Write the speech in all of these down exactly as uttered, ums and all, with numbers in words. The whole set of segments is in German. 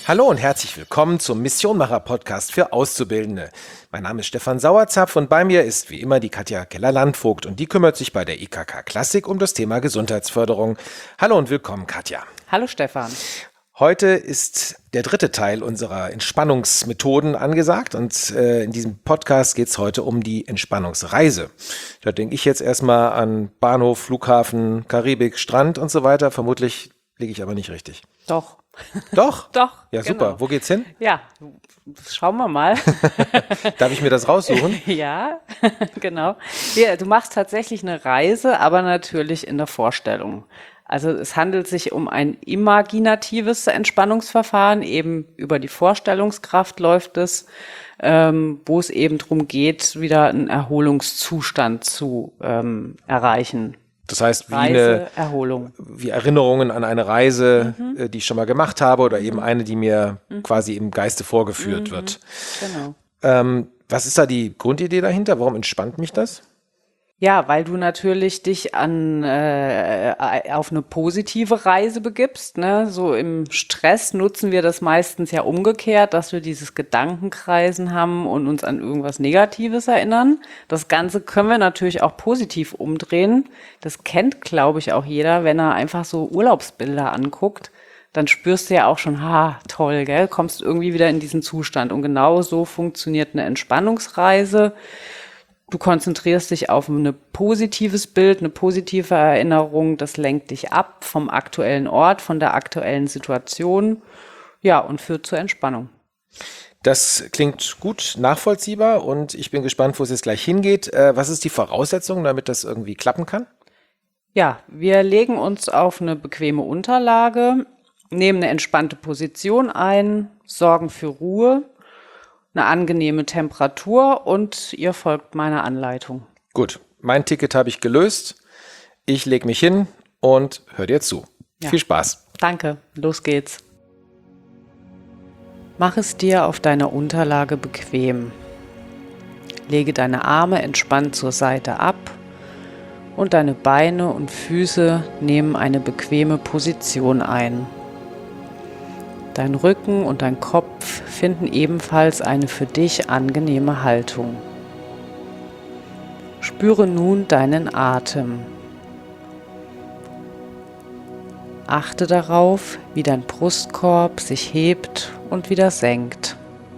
Hallo und herzlich willkommen zum Missionmacher-Podcast für Auszubildende. Mein Name ist Stefan Sauerzapf und bei mir ist wie immer die Katja Keller-Landvogt und die kümmert sich bei der I K K Klassik um das Thema Gesundheitsförderung. Hallo und willkommen, Katja. Hallo Stefan. Heute ist der dritte Teil unserer Entspannungsmethoden angesagt und äh, in diesem Podcast geht es heute um die Entspannungsreise. Da denke ich jetzt erstmal an Bahnhof, Flughafen, Karibik, Strand und so weiter. Vermutlich liege ich aber nicht richtig. Doch. Doch? Doch. Ja, super. Genau. Wo geht's hin? Ja, schauen wir mal. Darf ich mir das raussuchen? Ja, genau. Ja, du machst tatsächlich eine Reise, aber natürlich in der Vorstellung. Also es handelt sich um ein imaginatives Entspannungsverfahren, eben über die Vorstellungskraft läuft es, ähm, wo es eben darum geht, wieder einen Erholungszustand zu ähm, erreichen. Das heißt, wie Reise, eine Erholung. wie Erinnerungen an eine Reise, Mhm. äh, die ich schon mal gemacht habe oder eben eine, die mir Mhm. quasi im Geiste vorgeführt Mhm. wird. Genau. Ähm, was ist da die Grundidee dahinter? Warum entspannt mich das? Ja, weil du natürlich dich an äh, auf eine positive Reise begibst, ne? So im Stress nutzen wir das meistens ja umgekehrt, dass wir dieses Gedankenkreisen haben und uns an irgendwas Negatives erinnern. Das Ganze können wir natürlich auch positiv umdrehen. Das kennt, glaube ich, auch jeder, wenn er einfach so Urlaubsbilder anguckt. Dann spürst du ja auch schon, ha, toll, gell? Kommst irgendwie wieder in diesen Zustand. Und genau so funktioniert eine Entspannungsreise. Du konzentrierst dich auf ein positives Bild, eine positive Erinnerung. Das lenkt dich ab vom aktuellen Ort, von der aktuellen Situation. Ja, und führt zur Entspannung. Das klingt gut nachvollziehbar und ich bin gespannt, wo es jetzt gleich hingeht. Äh, was ist die Voraussetzung, damit das irgendwie klappen kann? Ja, wir legen uns auf eine bequeme Unterlage, nehmen eine entspannte Position ein, sorgen für Ruhe, eine angenehme Temperatur und ihr folgt meiner Anleitung. Gut, mein Ticket habe ich gelöst. Ich lege mich hin und hör dir zu. Ja. Viel Spaß. Danke, los geht's. Mach es dir auf deiner Unterlage bequem. Lege deine Arme entspannt zur Seite ab und deine Beine und Füße nehmen eine bequeme Position ein. Dein Rücken und dein Kopf finden ebenfalls eine für dich angenehme Haltung. Spüre nun deinen Atem. Achte darauf, wie dein Brustkorb sich hebt und wieder senkt.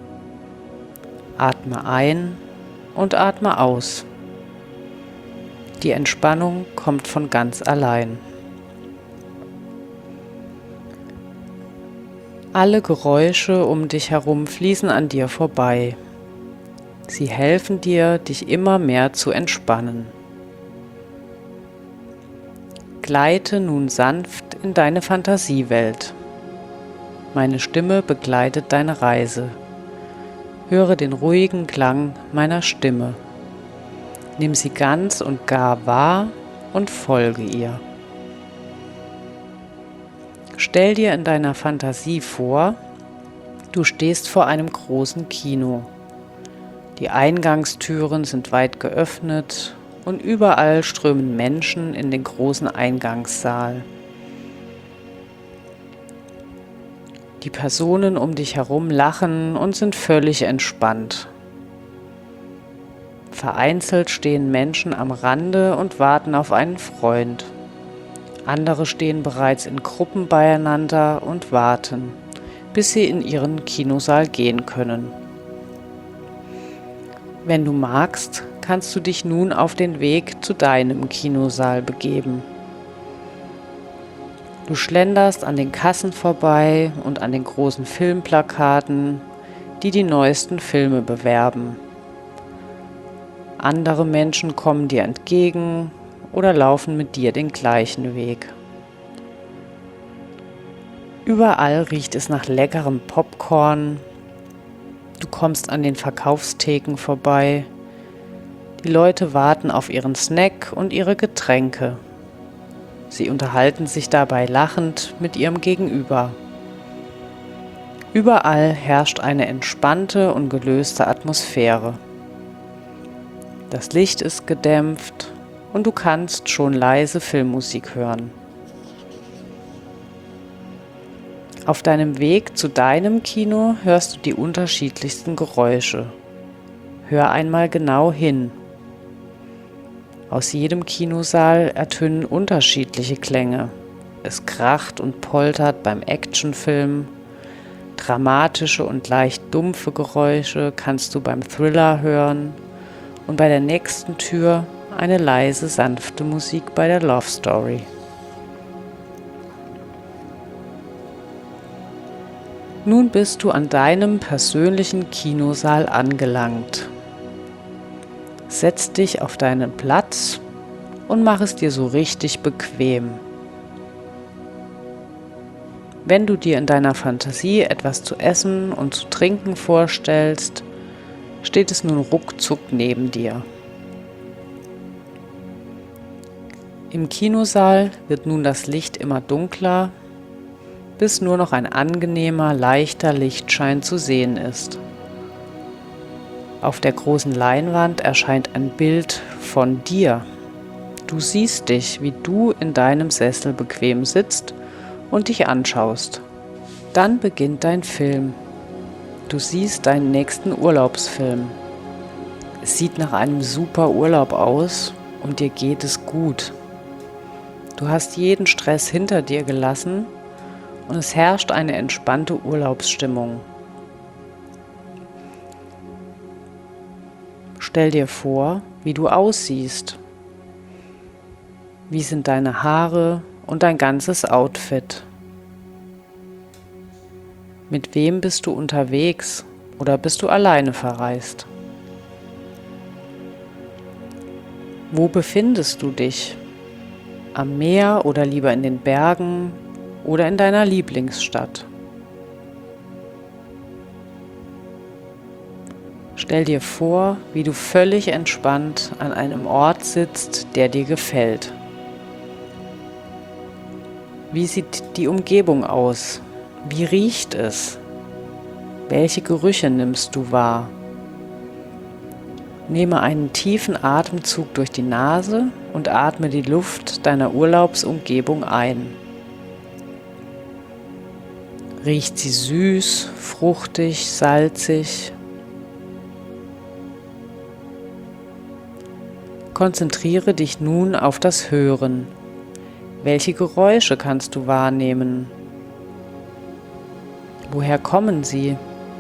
Atme ein und atme aus. Die Entspannung kommt von ganz allein. Alle Geräusche um dich herum fließen an dir vorbei. Sie helfen dir, dich immer mehr zu entspannen. Gleite nun sanft in deine Fantasiewelt. Meine Stimme begleitet deine Reise. Höre den ruhigen Klang meiner Stimme. Nimm sie ganz und gar wahr und folge ihr. Stell dir in deiner Fantasie vor, du stehst vor einem großen Kino. Die Eingangstüren sind weit geöffnet und überall strömen Menschen in den großen Eingangssaal. Die Personen um dich herum lachen und sind völlig entspannt. Vereinzelt stehen Menschen am Rande und warten auf einen Freund. Andere stehen bereits in Gruppen beieinander und warten, bis sie in ihren Kinosaal gehen können. Wenn du magst, kannst du dich nun auf den Weg zu deinem Kinosaal begeben. Du schlenderst an den Kassen vorbei und an den großen Filmplakaten, die die neuesten Filme bewerben. Andere Menschen kommen dir entgegen oder laufen mit dir den gleichen Weg. Überall riecht es nach leckerem Popcorn. Du kommst an den Verkaufstheken vorbei. Die Leute warten auf ihren Snack und ihre Getränke. Sie unterhalten sich dabei lachend mit ihrem Gegenüber. Überall herrscht eine entspannte und gelöste Atmosphäre. Das Licht ist gedämpft und du kannst schon leise Filmmusik hören. Auf deinem Weg zu deinem Kino hörst du die unterschiedlichsten Geräusche. Hör einmal genau hin. Aus jedem Kinosaal ertönen unterschiedliche Klänge. Es kracht und poltert beim Actionfilm. Dramatische und leicht dumpfe Geräusche kannst du beim Thriller hören. Und bei der nächsten Tür eine leise, sanfte Musik bei der Love Story. Nun bist du an deinem persönlichen Kinosaal angelangt. Setz dich auf deinen Platz und mach es dir so richtig bequem. Wenn du dir in deiner Fantasie etwas zu essen und zu trinken vorstellst, steht es nun ruckzuck neben dir. Im Kinosaal wird nun das Licht immer dunkler, bis nur noch ein angenehmer, leichter Lichtschein zu sehen ist. Auf der großen Leinwand erscheint ein Bild von dir. Du siehst dich, wie du in deinem Sessel bequem sitzt und dich anschaust. Dann beginnt dein Film. Du siehst deinen nächsten Urlaubsfilm. Es sieht nach einem super Urlaub aus und dir geht es gut. Du hast jeden Stress hinter dir gelassen und es herrscht eine entspannte Urlaubsstimmung. Stell dir vor, wie du aussiehst. Wie sind deine Haare und dein ganzes Outfit? Mit wem bist du unterwegs oder bist du alleine verreist? Wo befindest du dich? Am Meer oder lieber in den Bergen oder in deiner Lieblingsstadt? Stell dir vor, wie du völlig entspannt an einem Ort sitzt, der dir gefällt. Wie sieht die Umgebung aus? Wie riecht es? Welche Gerüche nimmst du wahr? Nehme einen tiefen Atemzug durch die Nase und atme die Luft deiner Urlaubsumgebung ein. Riecht sie süß, fruchtig, salzig? Konzentriere dich nun auf das Hören. Welche Geräusche kannst du wahrnehmen? Woher kommen sie?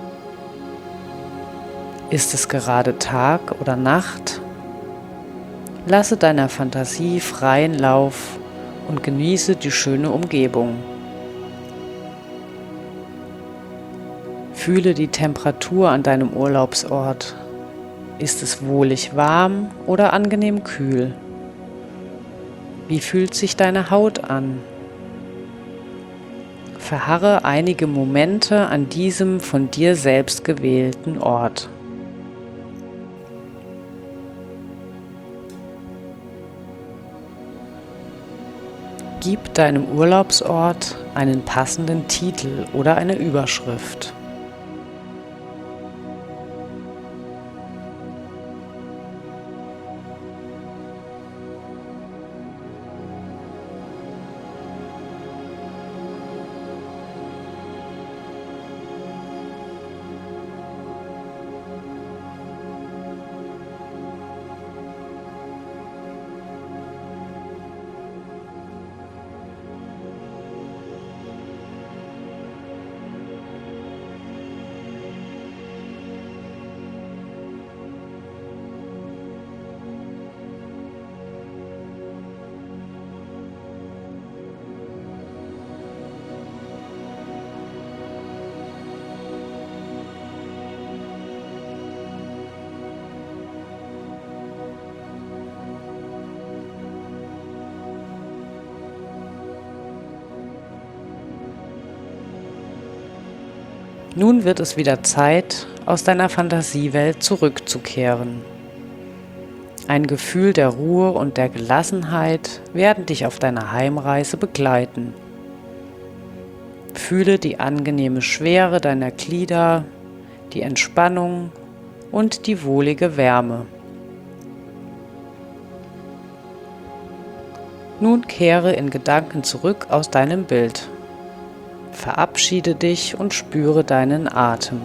Ist es gerade Tag oder Nacht? Lasse deiner Fantasie freien Lauf und genieße die schöne Umgebung. Fühle die Temperatur an deinem Urlaubsort. Ist es wohlig warm oder angenehm kühl? Wie fühlt sich deine Haut an? Verharre einige Momente an diesem von dir selbst gewählten Ort. Gib deinem Urlaubsort einen passenden Titel oder eine Überschrift. Nun wird es wieder Zeit, aus deiner Fantasiewelt zurückzukehren. Ein Gefühl der Ruhe und der Gelassenheit werden dich auf deiner Heimreise begleiten. Fühle die angenehme Schwere deiner Glieder, die Entspannung und die wohlige Wärme. Nun kehre in Gedanken zurück aus deinem Bild. Verabschiede dich und spüre deinen Atem.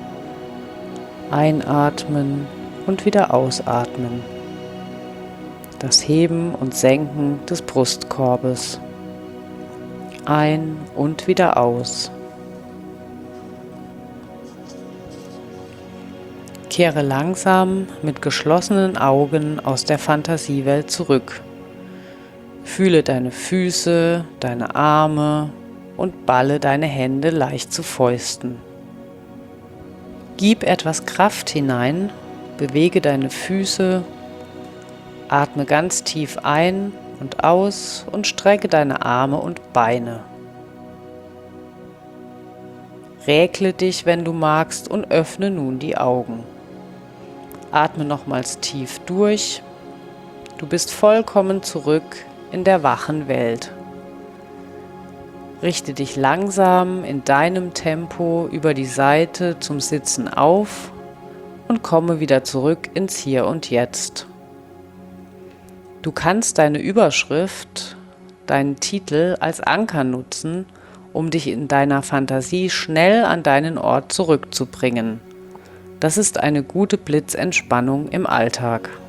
Einatmen und wieder ausatmen. Das Heben und Senken des Brustkorbes. Ein und wieder aus. Kehre langsam mit geschlossenen Augen aus der Fantasiewelt zurück. Fühle deine Füße, deine Arme und balle deine Hände leicht zu Fäusten. Gib etwas Kraft hinein, bewege deine Füße, atme ganz tief ein und aus und strecke deine Arme und Beine. Räkle dich, wenn du magst, und öffne nun die Augen. Atme nochmals tief durch. Du bist vollkommen zurück in der wachen Welt. Richte dich langsam in deinem Tempo über die Seite zum Sitzen auf und komme wieder zurück ins Hier und Jetzt. Du kannst deine Überschrift, deinen Titel als Anker nutzen, um dich in deiner Fantasie schnell an deinen Ort zurückzubringen. Das ist eine gute Blitzentspannung im Alltag.